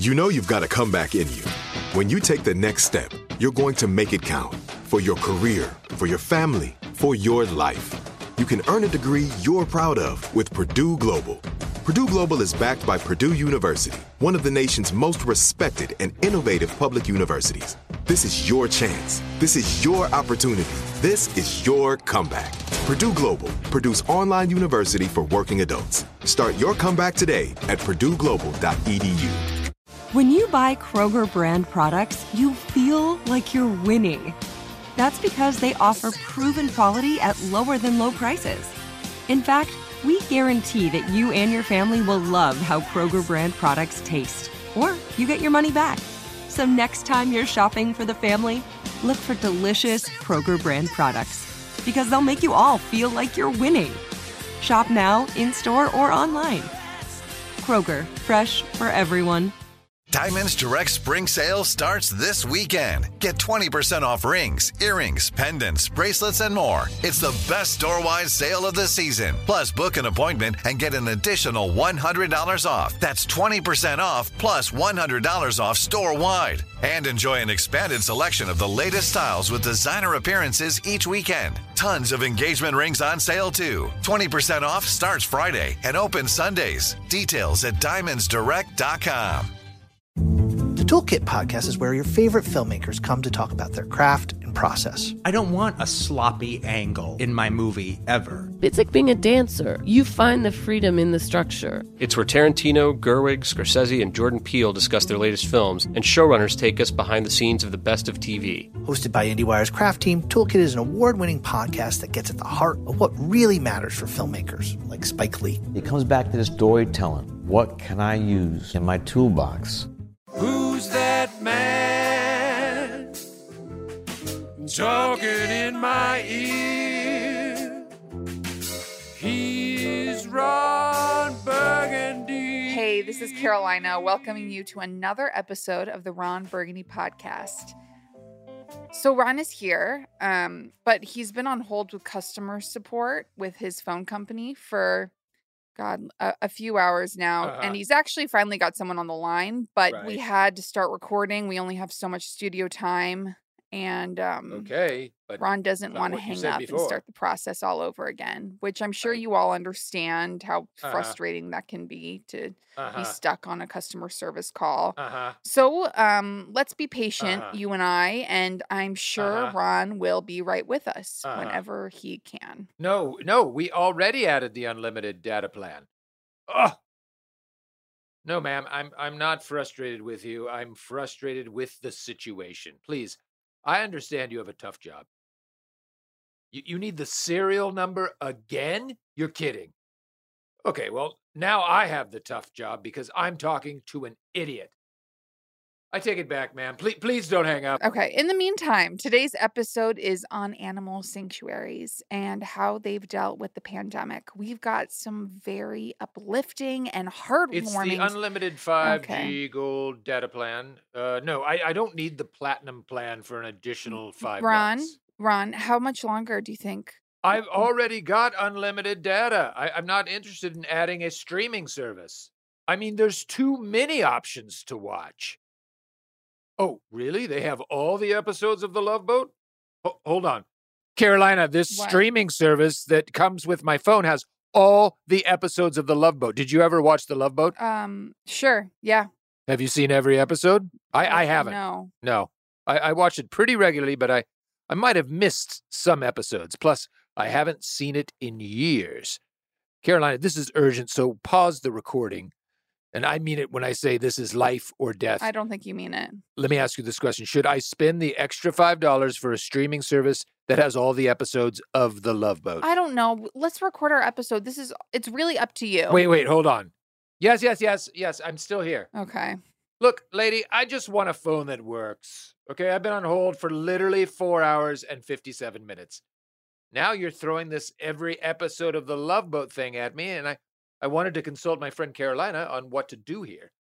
You know you've got a comeback in you. When you take the next step, you're going to make it count for your career, for your family, for your life. You can earn a degree you're proud of with Purdue Global. Purdue Global is backed by Purdue University, one of the nation's most respected and innovative public universities. This is your chance. This is your opportunity. This is your comeback. Purdue Global, Purdue's online university for working adults. Start your comeback today at purdueglobal.edu. When you buy Kroger brand products, you feel like you're winning. That's because they offer proven quality at lower than low prices. In fact, we guarantee that you and your family will love how Kroger brand products taste, or you get your money back. So next time you're shopping for the family, look for delicious Kroger brand products, because they'll make you all feel like you're winning. Shop now, in-store, or online. Kroger, fresh for everyone. Diamonds Direct Spring Sale starts this weekend. Get 20% off rings, earrings, pendants, bracelets, and more. It's the best store-wide sale of the season. Plus, book an appointment and get an additional $100 off. That's 20% off plus $100 off store-wide. And enjoy an expanded selection of the latest styles with designer appearances each weekend. Tons of engagement rings on sale, too. 20% off starts Friday and opens Sundays. Details at diamondsdirect.com. The Toolkit podcast is where your favorite filmmakers come to talk about their craft and process. I don't want a sloppy angle in my movie ever. It's like being a dancer. You find the freedom in the structure. It's where Tarantino, Gerwig, Scorsese, and Jordan Peele discuss their latest films, and showrunners take us behind the scenes of the best of TV. Hosted by IndieWire's craft team, Toolkit is an award-winning podcast that gets at the heart of what really matters for filmmakers, like Spike Lee. It comes back to this storytelling. What can I use in my toolbox? Who's that man talking in my ear? He's Ron Burgundy. Hey, this is Carolina welcoming you to another episode of the Ron Burgundy podcast. So Ron is here, but he's been on hold with customer support with his phone company for a few hours now. And he's actually finally got someone on the line, but we had to start recording. We only have so much studio time. And but Ron doesn't want to hang up and start the process all over again, which I'm sure you all understand how frustrating that can be to be stuck on a customer service call. So let's be patient, you and I, and I'm sure Ron will be right with us whenever he can. No, we already added the unlimited data plan. No, ma'am, I'm not frustrated with you. I'm frustrated with the situation. Please, I understand you have a tough job. You need the serial number again? You're kidding. Okay, well, now I have the tough job because I'm talking to an idiot. I take it back, ma'am. Please don't hang up. Okay, in the meantime, today's episode is on animal sanctuaries and how they've dealt with the pandemic. We've got some very uplifting and heartwarming. It's the unlimited 5G gold data plan. No, I don't need the platinum plan for an additional $5. Ron, how much longer do you think? I've already got unlimited data. I'm not interested in adding a streaming service. I mean, there's too many options to watch. Oh, really? They have all the episodes of The Love Boat? Hold on. Carolina, this streaming service that comes with my phone has all the episodes of The Love Boat. Did you ever watch The Love Boat? Sure. Yeah. Have you seen every episode? I haven't. No. I watch it pretty regularly, but I might have missed some episodes. Plus, I haven't seen it in years. Carolina, this is urgent, so pause the recording. And I mean it when I say this is life or death. I don't think you mean it. Let me ask you this question. Should I spend the extra $5 for a streaming service that has all the episodes of The Love Boat? I don't know. Let's record our episode. It's really up to you. Wait, hold on. Yes, I'm still here. Okay. Look, lady, I just want a phone that works. Okay, I've been on hold for literally 4 hours and 57 minutes. Now you're throwing this every episode of The Love Boat thing at me, and I wanted to consult my friend Carolina on what to do here.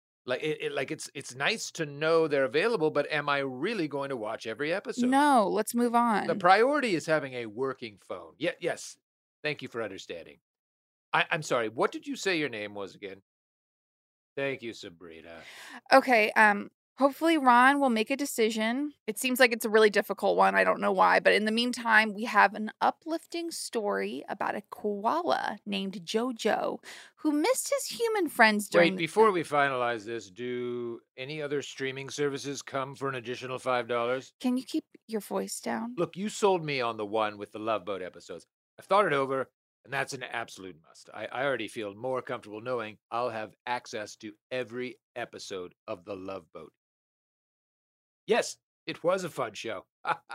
It's nice to know they're available, but am I really going to watch every episode? No, let's move on. The priority is having a working phone. Yes. Thank you for understanding. I'm sorry. What did you say your name was again? Thank you, Sabrina. Okay, hopefully Ron will make a decision. It seems like it's a really difficult one. I don't know why, but in the meantime, we have an uplifting story about a koala named Jojo who missed his human friends during Wait, before we finalize this, do any other streaming services come for an additional $5? Can you keep your voice down? Look, you sold me on the one with the Love Boat episodes. I've thought it over, and that's an absolute must. I already feel more comfortable knowing I'll have access to every episode of the Love Boat. Yes, it was a fun show.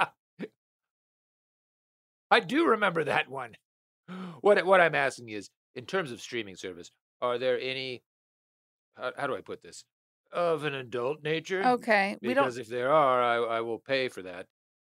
I do remember that one. What I'm asking is, in terms of streaming service, are there any, how do I put this, of an adult nature? Okay, we don't. Because if there are, I will pay for that.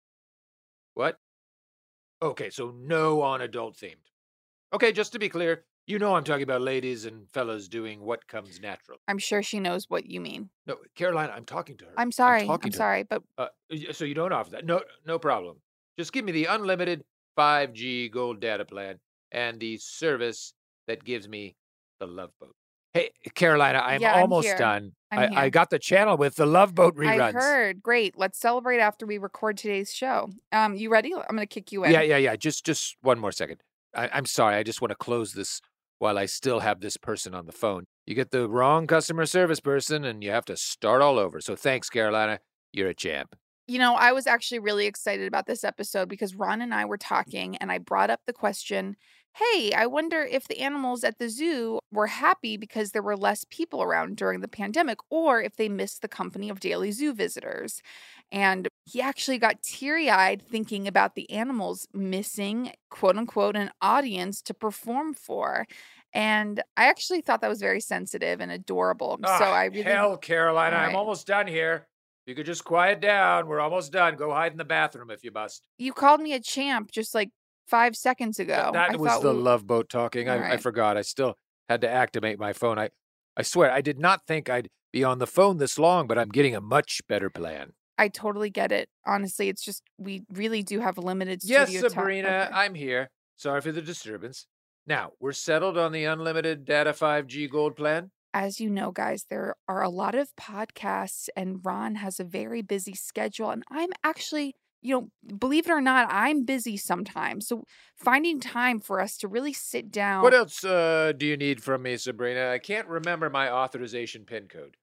What? Okay, so no on adult themed. Okay, just to be clear, you know I'm talking about ladies and fellas doing what comes natural. I'm sure she knows what you mean. No, Carolina, I'm talking to her. I'm sorry. talking I'm to her. sorry, but So you don't offer that? No problem. Just give me the unlimited 5G gold data plan and the service that gives me the Love Boat. Hey, Carolina, I'm Yeah, I'm almost here. done. I'm I here. got the channel with the Love Boat reruns. I heard. Great. Let's celebrate after we record today's show. You ready? I'm going to kick you in. Yeah. Just one more second. I'm sorry. I just want to close this while I still have this person on the phone. You get the wrong customer service person, and you have to start all over. So thanks, Carolina. You're a champ. You know, I was actually really excited about this episode because Ron and I were talking and I brought up the question, hey, I wonder if the animals at the zoo were happy because there were less people around during the pandemic or if they missed the company of daily zoo visitors. And he actually got teary-eyed thinking about the animals missing, quote unquote, an audience to perform for. And I actually thought that was very sensitive and adorable. So I really... Hell, Carolina, All I'm right. almost done here. You could just quiet down. We're almost done. Go hide in the bathroom if you must. You called me a champ just like 5 seconds ago. That I was thought the we- Love Boat talking. All I right. forgot. I still had to activate my phone. I swear, I did not think I'd be on the phone this long, but I'm getting a much better plan. I totally get it. Honestly, it's just we really do have a limited studio Yes, time. Sabrina, Okay. I'm here. Sorry for the disturbance. Now, we're settled on the unlimited data 5G gold plan? As you know, guys, there are a lot of podcasts, and Ron has a very busy schedule. And I'm actually, believe it or not, I'm busy sometimes. So finding time for us to really sit down. What else do you need from me, Sabrina? I can't remember my authorization PIN code.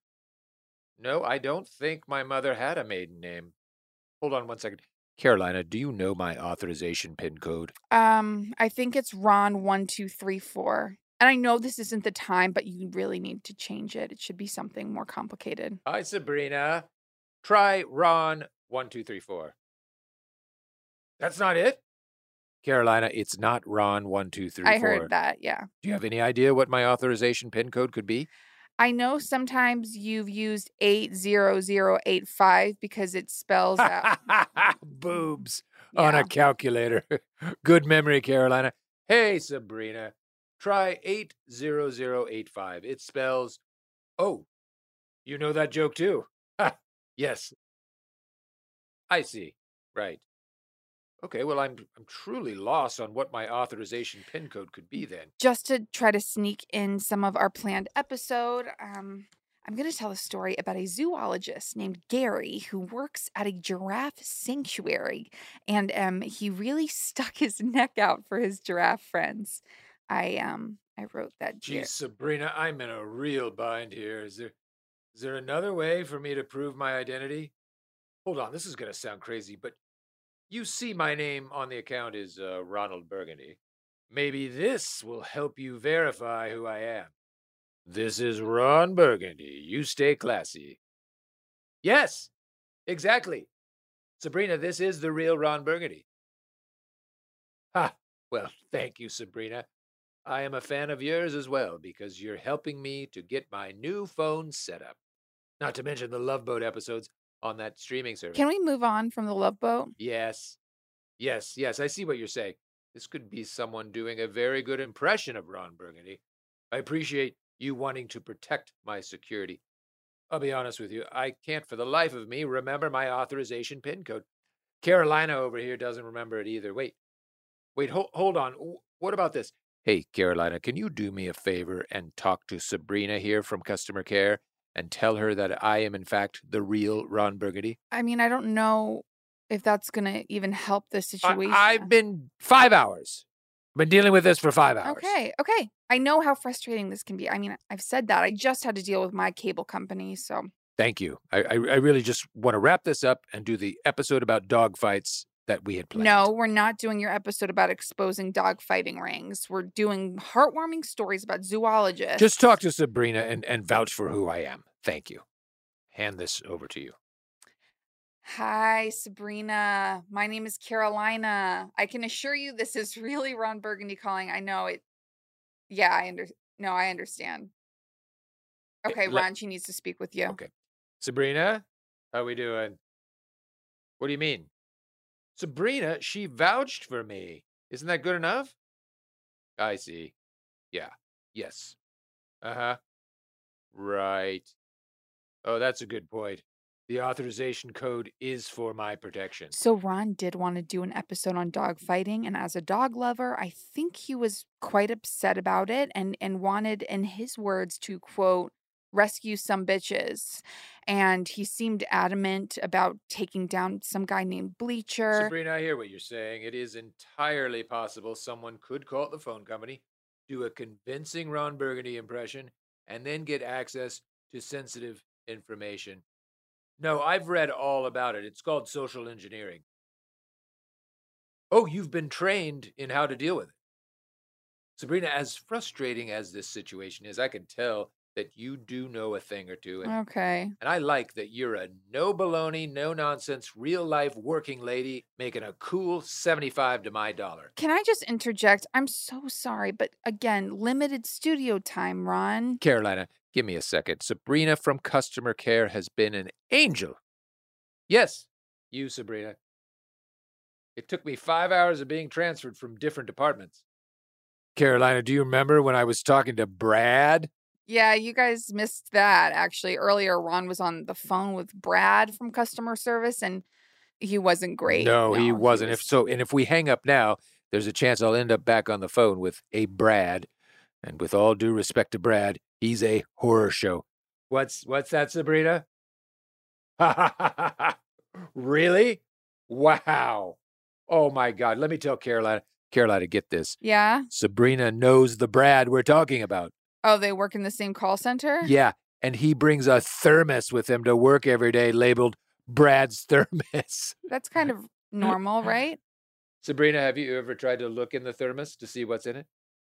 No, I don't think my mother had a maiden name. Hold on one second. Carolina, do you know my authorization PIN code? I think it's Ron 1234. And I know this isn't the time, but you really need to change it. It should be something more complicated. Hi, Sabrina. Try Ron 1234. That's not it? Carolina, it's not Ron 1234. I heard that, yeah. Do you have any idea what my authorization PIN code could be? I know sometimes you've used 80085 because it spells out. Boobs on a calculator. Good memory, Carolina. Hey, Sabrina. Try 80085. It spells, oh, you know that joke too? Yes. I see. Right. Okay, well, I'm truly lost on what my authorization PIN code could be then. Just to try to sneak in some of our planned episode, I'm going to tell a story about a zoologist named Gary who works at a giraffe sanctuary, and he really stuck his neck out for his giraffe friends. I wrote that. Geez, Sabrina, I'm in a real bind here. Is there another way for me to prove my identity? Hold on, this is going to sound crazy, but you see my name on the account is Ronald Burgundy. Maybe this will help you verify who I am. This is Ron Burgundy. You stay classy. Yes, exactly. Sabrina, this is the real Ron Burgundy. Ha! Well, thank you, Sabrina. I am a fan of yours as well because you're helping me to get my new phone set up. Not to mention the Love Boat episodes on that streaming service. Can we move on from the Love Boat? Yes. I see what you're saying. This could be someone doing a very good impression of Ron Burgundy. I appreciate you wanting to protect my security. I'll be honest with you, I can't for the life of me remember my authorization PIN code. Carolina over here doesn't remember it either. Wait, hold on. What about this? Hey, Carolina, can you do me a favor and talk to Sabrina here from customer care and tell her that I am, in fact, the real Ron Burgundy? I mean, I don't know if that's going to even help the situation. I've been 5 hours. Been dealing with this for 5 hours. Okay. I know how frustrating this can be. I mean, I've said that. I just had to deal with my cable company, so. Thank you. I really just want to wrap this up and do the episode about dogfights that we had planned. No, we're not doing your episode about exposing dog fighting rings. We're doing heartwarming stories about zoologists. Just talk to Sabrina and vouch for who I am. Thank you. Hand this over to you. Hi, Sabrina. My name is Carolina. I can assure you this is really Ron Burgundy calling. I know it. Yeah, I understand. Okay, Ron, she needs to speak with you. Okay. Sabrina, how we doing? What do you mean? Sabrina, she vouched for me. Isn't that good enough? I see. Yeah. Yes. Uh-huh. Right. Oh, that's a good point. The authorization code is for my protection. So Ron did want to do an episode on dog fighting, and as a dog lover, I think he was quite upset about it and wanted, in his words, to, quote, rescue some bitches. And he seemed adamant about taking down some guy named Bleacher. Sabrina, I hear what you're saying. It is entirely possible someone could call the phone company, do a convincing Ron Burgundy impression, and then get access to sensitive information. No, I've read all about it. It's called social engineering. Oh, you've been trained in how to deal with it. Sabrina, as frustrating as this situation is, I can tell that you do know a thing or two. Okay. And I like that you're a no baloney, no nonsense, real life working lady making a cool 75 to my dollar. Can I just interject? I'm so sorry, but again, limited studio time, Ron. Carolina, give me a second. Sabrina from customer care has been an angel. Yes, you, Sabrina. It took me 5 hours of being transferred from different departments. Carolina, do you remember when I was talking to Brad? Yeah, you guys missed that. Actually, earlier, Ron was on the phone with Brad from customer service, and he wasn't great. No, he wasn't. If we hang up now, there's a chance I'll end up back on the phone with a Brad. And with all due respect to Brad, he's a horror show. What's that, Sabrina? Really? Wow. Oh my God. Let me tell Carolina, get this. Yeah? Sabrina knows the Brad we're talking about. Oh, they work in the same call center? Yeah, and he brings a thermos with him to work every day labeled Brad's thermos. That's kind of normal, right? Sabrina, have you ever tried to look in the thermos to see what's in it?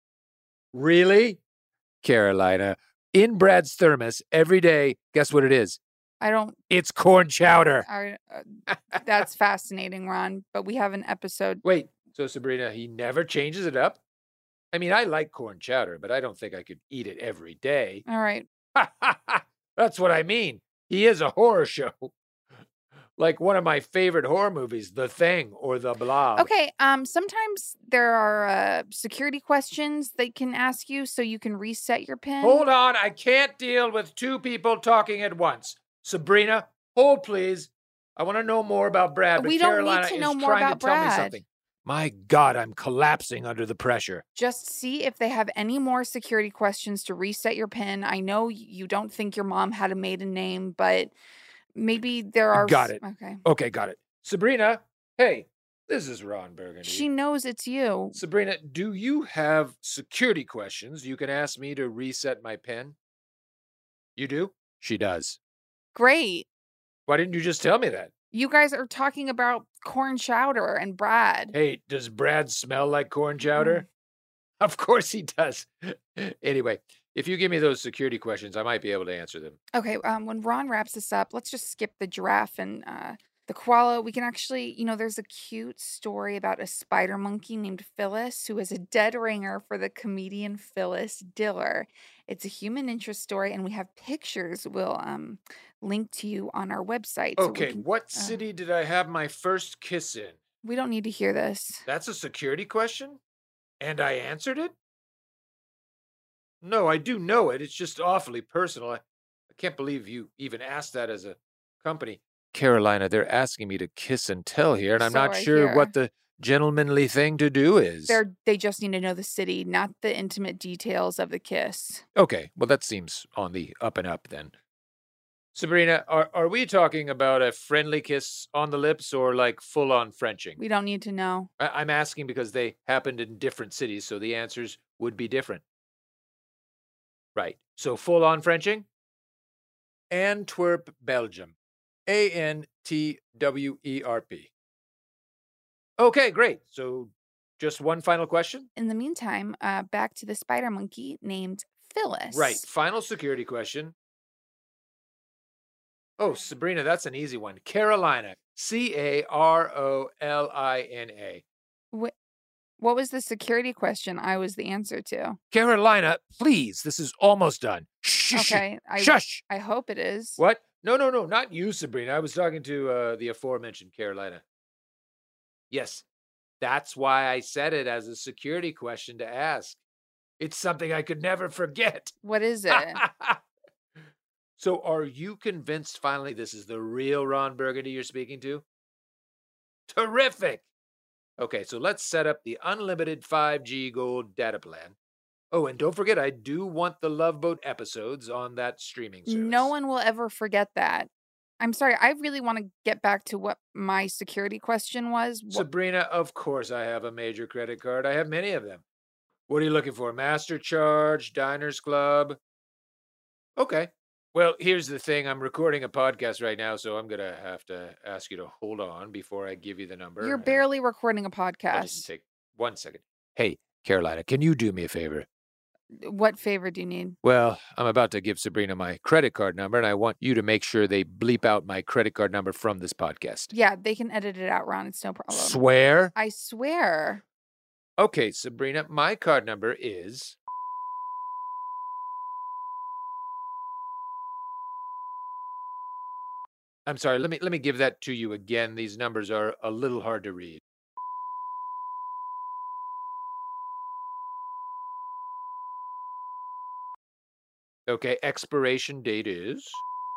Really? Carolina, in Brad's thermos every day, guess what it is? It's corn chowder. That's fascinating, Ron, but we have an episode. Wait, so Sabrina, he never changes it up? I mean, I like corn chowder, but I don't think I could eat it every day. All right. That's what I mean. He is a horror show. Like one of my favorite horror movies, The Thing or The Blob. Okay, sometimes there are security questions they can ask you so you can reset your PIN. Hold on, I can't deal with two people talking at once. Sabrina, hold please. I want to know more about Brad, but We don't Carolina need to know is more trying about to tell me Brad. something. My God, I'm collapsing under the pressure. Just see if they have any more security questions to reset your PIN. I know you don't think your mom had a maiden name, but maybe there are... Got it. Okay, got it. Sabrina, hey, this is Ron Burgundy. She knows it's you. Sabrina, do you have security questions you can ask me to reset my PIN? You do? She does. Great. Why didn't you just tell me that? You guys are talking about corn chowder and Brad. Hey, does Brad smell like corn chowder? Of course he does. Anyway, if you give me those security questions, I might be able to answer them. Okay, when Ron wraps this up, let's just skip the giraffe and the koala. We can actually, there's a cute story about a spider monkey named Phyllis who is a dead ringer for the comedian Phyllis Diller. It's a human interest story, and we have pictures we'll link to you on our website. Okay, what city did I have my first kiss in? We don't need to hear this. That's a security question? And I answered it? No, I do know it. It's just awfully personal. I can't believe you even asked that as a company. Carolina, they're asking me to kiss and tell here, and I'm So not I sure hear. what the gentlemanly thing to do is. They just need to know the city, not the intimate details of the kiss. Okay, well, that seems on the up and up then. Sabrina, are we talking about a friendly kiss on the lips or like full-on Frenching? We don't need to know. I'm asking because they happened in different cities, so the answers would be different. Right. So full-on Frenching? Antwerp, Belgium. Antwerp. Okay, great. So just one final question? In the meantime, back to the spider monkey named Phyllis. Right. Final security question. Oh, Sabrina, that's an easy one. Carolina. Carolina. What was the security question I was the answer to? Carolina, please. This is almost done. Shh. Okay. Shush. I hope it is. What? No. Not you, Sabrina. I was talking to the aforementioned Carolina. Yes. That's why I said it as a security question to ask. It's something I could never forget. What is it? So are you convinced finally this is the real Ron Burgundy you're speaking to? Terrific. Okay, so let's set up the unlimited 5G gold data plan. Oh, and don't forget, I do want the Love Boat episodes on that streaming service. No one will ever forget that. I'm sorry, I really want to get back to what my security question was. Sabrina, of course I have a major credit card. I have many of them. What are you looking for? Master Charge, Diners Club? Okay. Well, here's the thing. I'm recording a podcast right now, so I'm going to have to ask you to hold on before I give you the number. You're barely recording a podcast. Just take 1 second. Hey, Carolina, can you do me a favor? What favor do you need? Well, I'm about to give Sabrina my credit card number, and I want you to make sure they bleep out my credit card number from this podcast. Yeah, they can edit it out, Ron. It's no problem. Swear? I swear. Okay, Sabrina, my card number is... I'm sorry, let me give that to you again. These numbers are a little hard to read. Okay, expiration date is...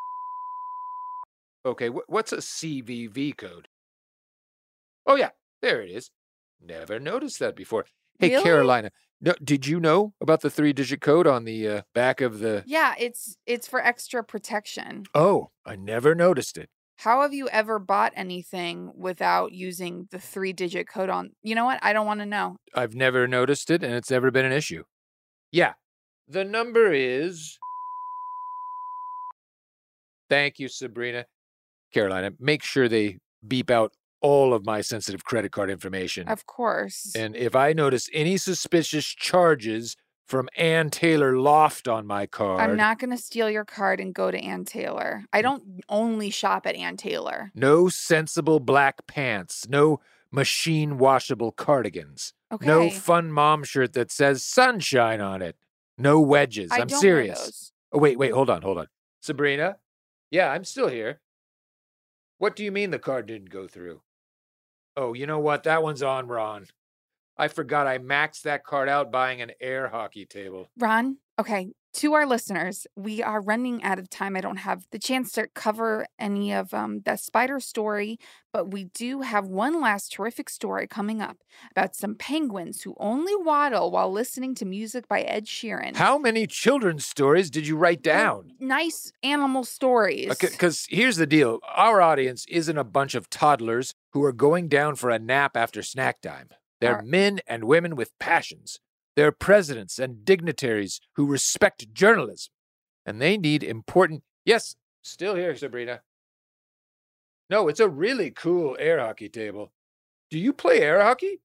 Okay, what's a CVV code? Oh, yeah, there it is. Never noticed that before. Hey, Really? Carolina, no, did you know about the 3-digit code on the back of the... Yeah, it's for extra protection. Oh, I never noticed it. How have you ever bought anything without using the 3-digit code on? You know what? I don't want to know. I've never noticed it, and it's never been an issue. Yeah, the number is... Thank you, Sabrina. Carolina, make sure they beep out all of my sensitive credit card information. Of course. And if I notice any suspicious charges from Ann Taylor Loft on my card... I'm not going to steal your card and go to Ann Taylor. I don't only shop at Ann Taylor. No sensible black pants. No machine washable cardigans. Okay. No fun mom shirt that says sunshine on it. No wedges. I'm don't serious. wear those. Oh, wait, hold on. Sabrina? Yeah, I'm still here. What do you mean the card didn't go through? Oh, you know what? That one's on Ron. I forgot I maxed that card out buying an air hockey table. Ron, okay, to our listeners, we are running out of time. I don't have the chance to cover any of that spider story, but we do have one last terrific story coming up about some penguins who only waddle while listening to music by Ed Sheeran. How many children's stories did you write down? Nice animal stories. Because here's the deal. Our audience isn't a bunch of toddlers who are going down for a nap after snack time. They're men and women with passions. They're presidents and dignitaries who respect journalism. And they need important... Yes, still here, Sabrina. No, it's a really cool air hockey table. Do you play air hockey?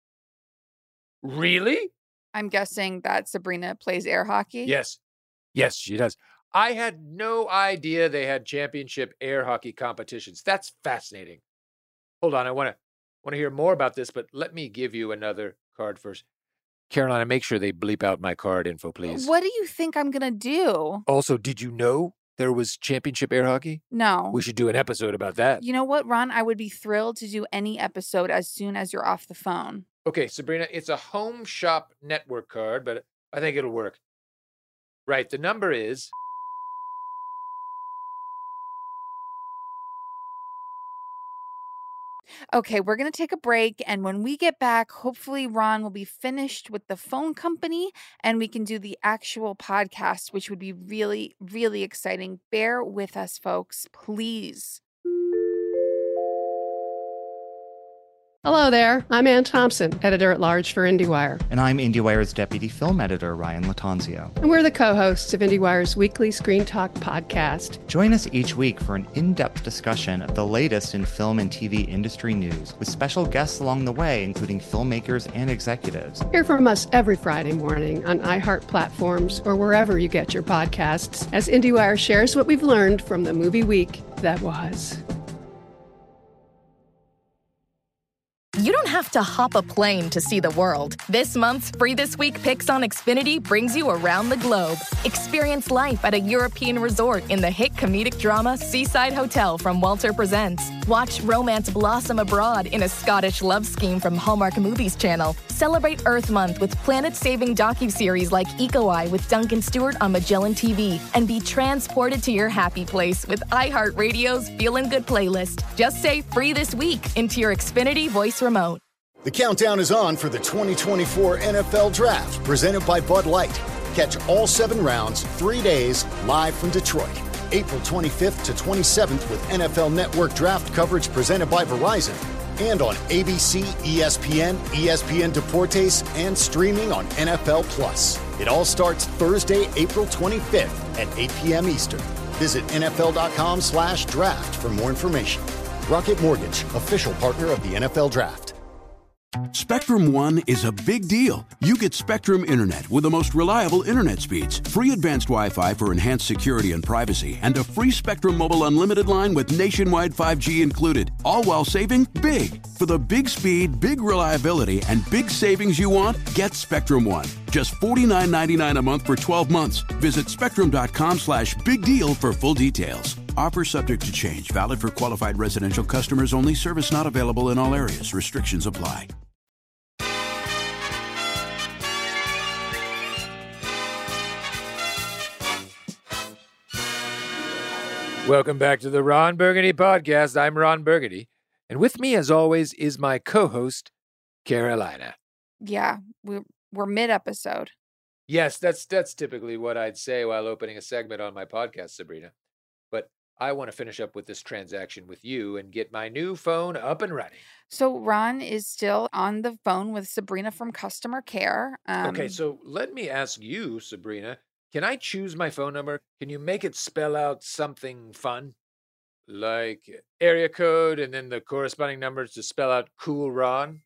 Really? I'm guessing that Sabrina plays air hockey? Yes. Yes, she does. I had no idea they had championship air hockey competitions. That's fascinating. Hold on, I want to hear more about this, but let me give you another card first. Carolina, make sure they bleep out my card info, please. What do you think I'm going to do? Also, did you know there was championship air hockey? No. We should do an episode about that. You know what, Ron? I would be thrilled to do any episode as soon as you're off the phone. Okay, Sabrina, it's a Home Shop Network card, but I think it'll work. Right, the number is... Okay, we're going to take a break. And when we get back, hopefully Ron will be finished with the phone company and we can do the actual podcast, which would be really, really exciting. Bear with us, folks, please. Hello there. I'm Ann Thompson, editor-at-large for IndieWire. And I'm IndieWire's deputy film editor, Ryan Latanzio. And we're the co-hosts of IndieWire's weekly Screen Talk podcast. Join us each week for an in-depth discussion of the latest in film and TV industry news, with special guests along the way, including filmmakers and executives. Hear from us every Friday morning on iHeart platforms or wherever you get your podcasts, as IndieWire shares what we've learned from the movie week that was. You don't have to hop a plane to see the world. This month's Free This Week picks on Xfinity brings you around the globe. Experience life at a European resort in the hit comedic drama Seaside Hotel from Walter Presents. Watch romance blossom abroad in a Scottish love scheme from Hallmark Movies Channel. Celebrate Earth Month with planet-saving docuseries like Eco Eye with Duncan Stewart on Magellan TV. And be transported to your happy place with iHeartRadio's Feelin' Good playlist. Just say Free This Week into your Xfinity voice remote. The countdown is on for the 2024 NFL Draft, presented by Bud Light. Catch all 7 rounds, 3 days, live from Detroit. April 25th to 27th with NFL Network Draft coverage presented by Verizon. And on ABC, ESPN, ESPN Deportes, and streaming on NFL Plus. It all starts Thursday, April 25th at 8 p.m. Eastern. Visit NFL.com/draft for more information. Rocket Mortgage, official partner of the NFL Draft. Spectrum One is a big deal. You get Spectrum Internet with the most reliable internet speeds, free advanced Wi-Fi for enhanced security and privacy, and a free Spectrum Mobile Unlimited line with nationwide 5G included, all while saving big. For the big speed, big reliability, and big savings you want, get Spectrum One. Just $49.99 a month for 12 months. Visit spectrum.com/big deal for full details. Offer subject to change. Valid for qualified residential customers only. Service not available in all areas. Restrictions apply. Welcome back to the Ron Burgundy Podcast. I'm Ron Burgundy. And with me, as always, is my co-host, Carolina. Yeah, we're mid-episode. Yes, that's typically what I'd say while opening a segment on my podcast, Sabrina. But I want to finish up with this transaction with you and get my new phone up and running. So Ron is still on the phone with Sabrina from customer care. Okay, so let me ask you, Sabrina, can I choose my phone number? Can you make it spell out something fun? Like area code and then the corresponding numbers to spell out Cool Ron?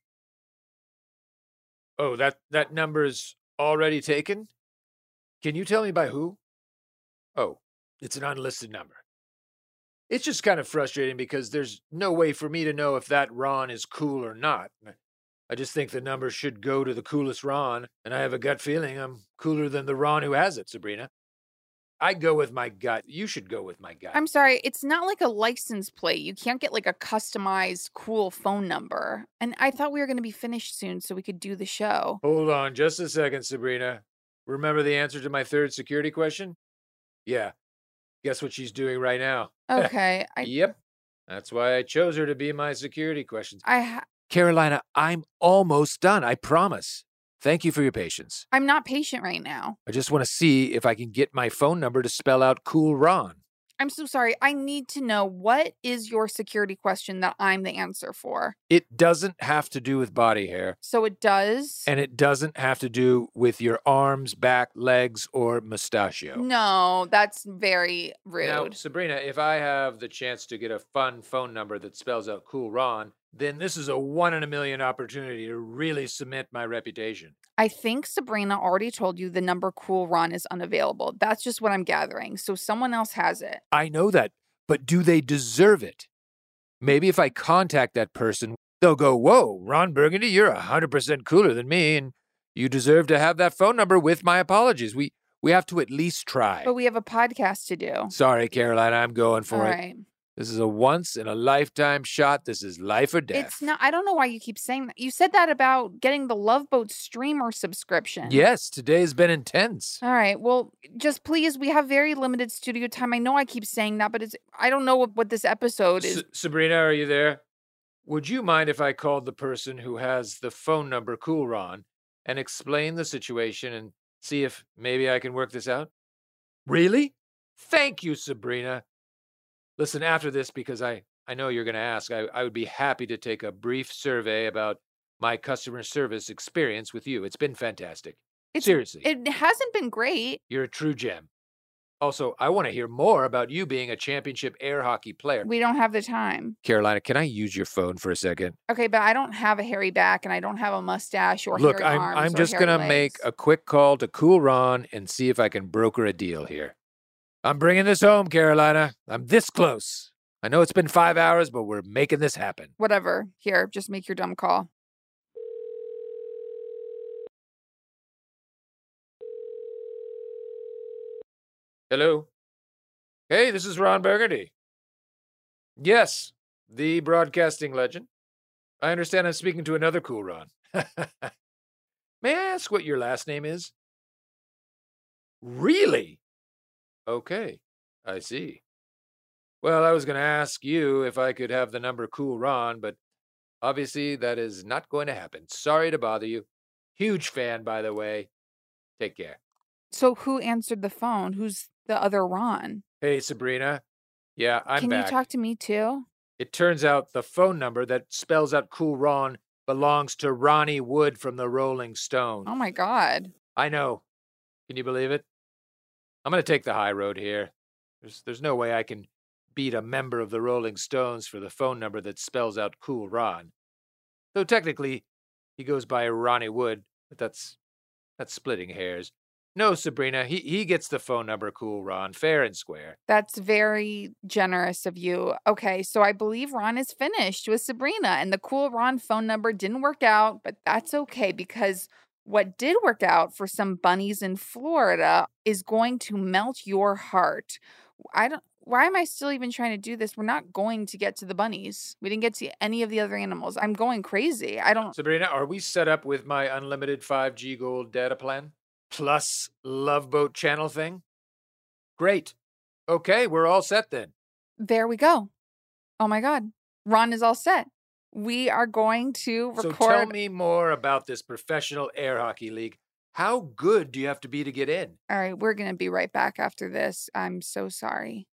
Oh, that number's already taken? Can you tell me by who? Oh, it's an unlisted number. It's just kind of frustrating because there's no way for me to know if that Ron is cool or not. I just think the number should go to the coolest Ron, and I have a gut feeling I'm cooler than the Ron who has it, Sabrina. I go with my gut. You should go with my gut. I'm sorry, it's not like a license plate. You can't get like a customized cool phone number. And I thought we were going to be finished soon so we could do the show. Hold on just a second, Sabrina. Remember the answer to my third security question? Yeah. Guess what she's doing right now? Okay. Yep. That's why I chose her to be my security questions. I Carolina, I'm almost done, I promise. Thank you for your patience. I'm not patient right now. I just want to see if I can get my phone number to spell out Cool Ron. I'm so sorry. I need to know, what is your security question that I'm the answer for? It doesn't have to do with body hair. So it does? And it doesn't have to do with your arms, back, legs, or mustachio. No, that's very rude. Now, Sabrina, if I have the chance to get a fun phone number that spells out Cool Ron, then this is a 1 in a million opportunity to really cement my reputation. I think Sabrina already told you the number Cool Ron is unavailable. That's just what I'm gathering. So someone else has it. I know that, but do they deserve it? Maybe if I contact that person, they'll go, whoa, Ron Burgundy, you're 100% cooler than me, and you deserve to have that phone number with my apologies. We have to at least try. But we have a podcast to do. Sorry, Carolina, I'm going for it. All right. This is a once-in-a-lifetime shot. This is life or death. It's not. I don't know why you keep saying that. You said that about getting the Love Boat streamer subscription. Yes, today's been intense. All right. Well, just please, we have very limited studio time. I know I keep saying that, but I don't know what this episode is. Sabrina, are you there? would you mind if I called the person who has the phone number Cool Ron and explain the situation and see if maybe I can work this out? Really? Thank you, Sabrina. Listen, after this, because I know you're going to ask, I would be happy to take a brief survey about my customer service experience with you. It's been fantastic. Seriously. It hasn't been great. You're a true gem. Also, I want to hear more about you being a championship air hockey player. We don't have the time. Carolina, can I use your phone for a second? Okay, but I don't have a hairy back and I don't have a mustache or Look, hairy arms. I'm just going to make a quick call to Cool Ron and see if I can broker a deal here. I'm bringing this home, Carolina. I'm this close. I know it's been 5 hours, but we're making this happen. Whatever. Here, just make your dumb call. Hello? Hey, this is Ron Burgundy. Yes, the broadcasting legend. I understand I'm speaking to another Cool Ron. May I ask what your last name is? Really? Okay, I see. Well, I was going to ask you if I could have the number Cool Ron, but obviously that is not going to happen. Sorry to bother you. Huge fan, by the way. Take care. So who answered the phone? Who's the other Ron? Hey, Sabrina. Yeah, I'm Can back. you talk to me too? It turns out the phone number that spells out Cool Ron belongs to Ronnie Wood from the Rolling Stones. Oh my God. I know. Can you believe it? I'm going to take the high road here. There's no way I can beat a member of the Rolling Stones for the phone number that spells out Cool Ron. Though technically, he goes by Ronnie Wood, but that's splitting hairs. No, Sabrina, he gets the phone number Cool Ron, fair and square. That's very generous of you. Okay, so I believe Ron is finished with Sabrina, and the Cool Ron phone number didn't work out, but that's okay because what did work out for some bunnies in Florida is going to melt your heart. Why am I still even trying to do this? We're not going to get to the bunnies. We didn't get to any of the other animals. I'm going crazy. Sabrina, are we set up with my unlimited 5G gold data plan? Plus Love Boat channel thing? Great. Okay, we're all set then. There we go. Oh my God. Ron is all set. We are going to record. So tell me more about this professional air hockey league. How good do you have to be to get in? All right, we're going to be right back after this. I'm so sorry.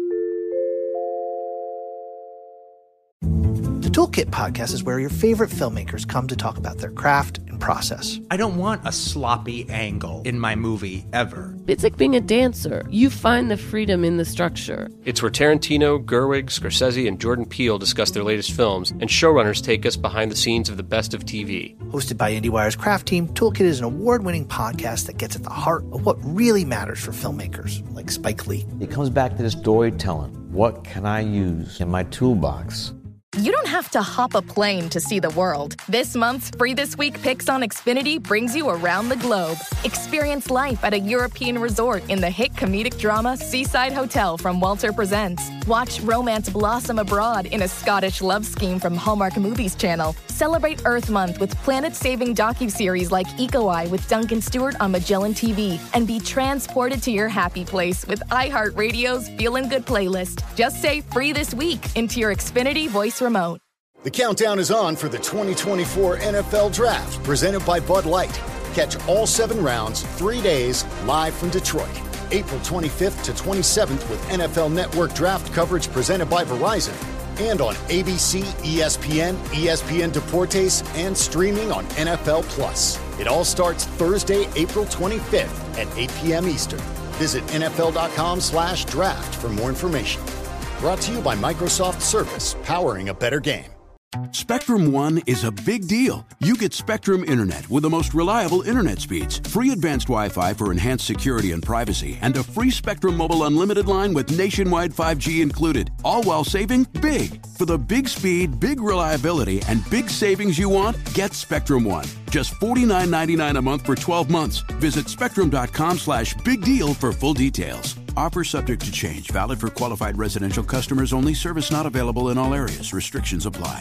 The Toolkit Podcast is where your favorite filmmakers come to talk about their craft and process. I don't want a sloppy angle in my movie ever. It's like being a dancer. You find the freedom in the structure. It's where Tarantino, Gerwig, Scorsese, and Jordan Peele discuss their latest films, and showrunners take us behind the scenes of the best of TV. Hosted by IndieWire's craft team, Toolkit is an award-winning podcast that gets at the heart of what really matters for filmmakers, like Spike Lee. It comes back to the storytelling. What can I use in my toolbox? You don't have to hop a plane to see the world. This month's Free This Week Picks on Xfinity brings you around the globe. Experience life at a European resort in the hit comedic drama Seaside Hotel from Walter Presents. Watch romance blossom abroad in a Scottish love scheme from Hallmark Movies Channel. Celebrate Earth Month with planet-saving docuseries like Eco Eye with Duncan Stewart on Magellan TV. And be transported to your happy place with iHeartRadio's Feelin' Good playlist. Just say Free This Week into your Xfinity voice remote. The countdown is on for the 2024 NFL Draft, presented by Bud Light. Catch all 7 rounds, 3 days, live from Detroit. April 25th to 27th with NFL Network Draft coverage presented by Verizon. And on ABC, ESPN, ESPN Deportes, and streaming on NFL Plus. It all starts Thursday, April 25th at 8 p.m. Eastern. Visit NFL.com/draft for more information. Brought to you by Microsoft Surface, powering a better game. Spectrum One is a big deal. You get Spectrum Internet with the most reliable internet speeds, free advanced Wi-Fi for enhanced security and privacy, and a free Spectrum Mobile Unlimited line with nationwide 5G included, all while saving big. For the big speed, big reliability, and big savings you want, get Spectrum One. Just $49.99 a month for 12 months. Visit spectrum.com/big deal for full details. Offer subject to change. Valid for qualified residential customers only. Service not available in all areas. Restrictions apply.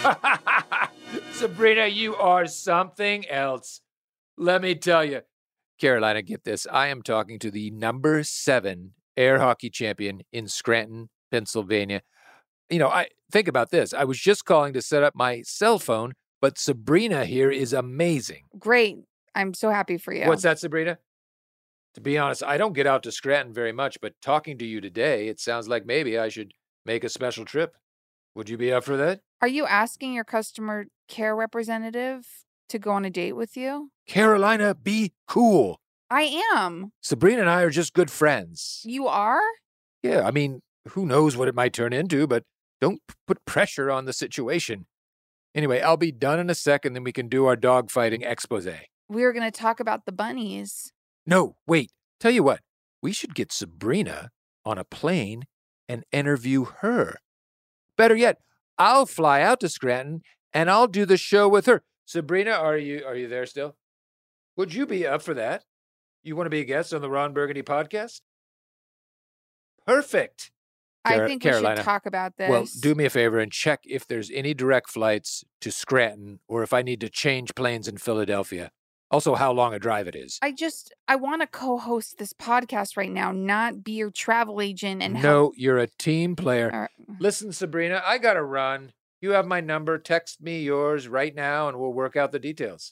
Sabrina, you are something else. Let me tell you, Carolina, get this. I am talking to the number 7 air hockey champion in Scranton, Pennsylvania. I think about this. I was just calling to set up my cell phone, but Sabrina here is amazing. Great. I'm so happy for you. What's that, Sabrina? To be honest, I don't get out to Scranton very much, but talking to you today, it sounds like maybe I should make a special trip. Would you be up for that? Are you asking your customer care representative to go on a date with you? Carolina, be cool. I am. Sabrina and I are just good friends. You are? Yeah, I mean, who knows what it might turn into, but don't put pressure on the situation. Anyway, I'll be done in a second, then we can do our dogfighting expose. We were going to talk about the bunnies. No, wait. Tell you what, we should get Sabrina on a plane and interview her. Better yet, I'll fly out to Scranton and I'll do the show with her. Sabrina, are you there still? Would you be up for that? You want to be a guest on the Ron Burgundy podcast? Perfect. I think Carolina, we should talk about this. Well, do me a favor and check if there's any direct flights to Scranton or if I need to change planes in Philadelphia. Also, how long a drive it is. I want to co-host this podcast right now, not be your travel agent and No, you're a team player. Listen, Sabrina, I got to run. You have my number. Text me yours right now and we'll work out the details.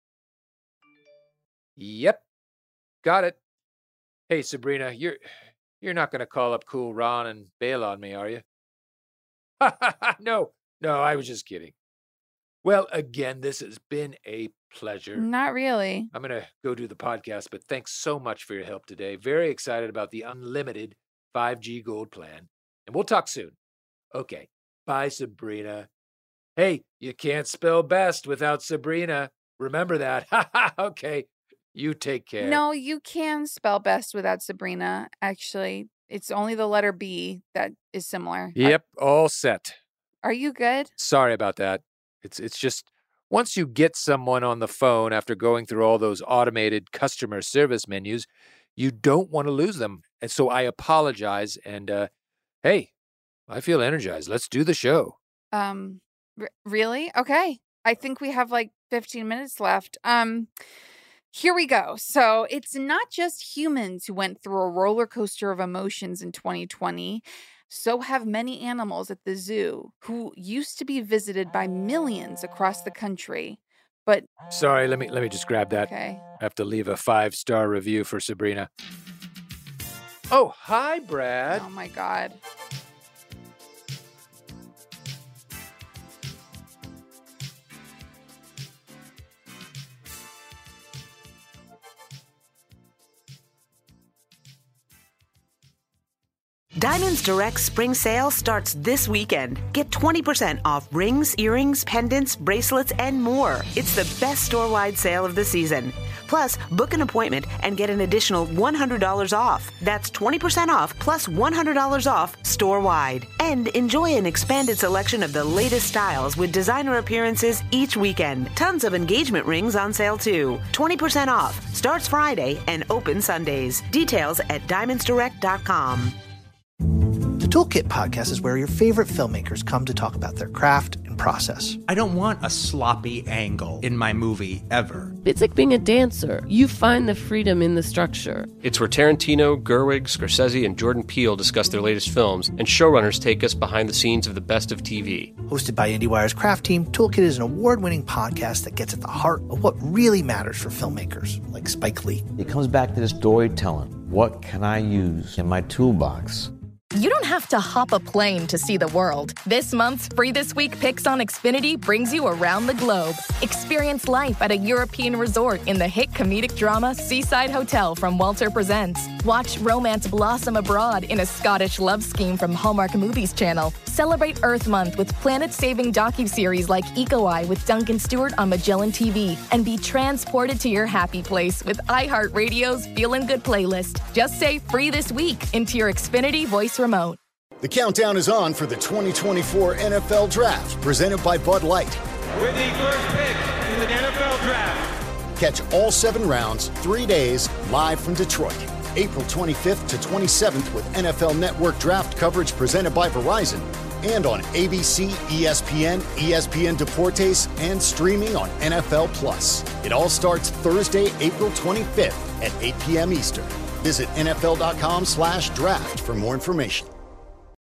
Yep. Got it. Hey, Sabrina, you're not going to call up Cool Ron and bail on me, are you? No, I was just kidding. Well, again, this has been a pleasure. Not really. I'm going to go do the podcast, but thanks so much for your help today. Very excited about the unlimited 5G Gold plan. And we'll talk soon. Okay. Bye, Sabrina. Hey, you can't spell best without Sabrina. Remember that. Okay. You take care. No, you can spell best without Sabrina. Actually, it's only the letter B that is similar. Yep. All set. Are you good? Sorry about that. It's just once you get someone on the phone after going through all those automated customer service menus, you don't want to lose them. And so I apologize. And hey, I feel energized. Let's do the show. Really? Okay. I think we have like 15 minutes left. Here we go. So it's not just humans who went through a roller coaster of emotions in 2020. So have many animals at the zoo who used to be visited by millions across the country. But sorry, let me just grab that. Okay. I have to leave a 5-star review for Sabrina. Oh, hi, Brad. Oh my God. Diamonds Direct Spring Sale starts this weekend. Get 20% off rings, earrings, pendants, bracelets, and more. It's the best store-wide sale of the season. Plus, book an appointment and get an additional $100 off. That's 20% off plus $100 off store-wide. And enjoy an expanded selection of the latest styles with designer appearances each weekend. Tons of engagement rings on sale too. 20% off. Starts Friday and open Sundays. Details at diamondsdirect.com. The Toolkit Podcast is where your favorite filmmakers come to talk about their craft and process. I don't want a sloppy angle in my movie ever. It's like being a dancer. You find the freedom in the structure. It's where Tarantino, Gerwig, Scorsese, and Jordan Peele discuss their latest films, and showrunners take us behind the scenes of the best of TV. Hosted by IndieWire's craft team, Toolkit is an award-winning podcast that gets at the heart of what really matters for filmmakers, like Spike Lee. It comes back to the storytelling. What can I use in my toolbox? You don't have to hop a plane to see the world. This month's Free This Week Picks on Xfinity brings you around the globe. Experience life at a European resort in the hit comedic drama Seaside Hotel from Walter Presents. Watch romance blossom abroad in a Scottish love scheme from Hallmark Movies Channel. Celebrate Earth Month with planet-saving docuseries like Eco Eye with Duncan Stewart on Magellan TV. And be transported to your happy place with iHeartRadio's Feelin' Good playlist. Just say Free This Week into your Xfinity voice remote. The countdown is on for the 2024 NFL Draft, presented by Bud Light. With the first pick in the NFL Draft. Catch all 7 rounds, 3 days, live from Detroit. April 25th to 27th with NFL Network Draft coverage presented by Verizon. and on ABC, ESPN, ESPN Deportes, and streaming on NFL Plus. It all starts Thursday, April 25th at 8 p.m. Eastern. Visit NFL.com/draft for more information.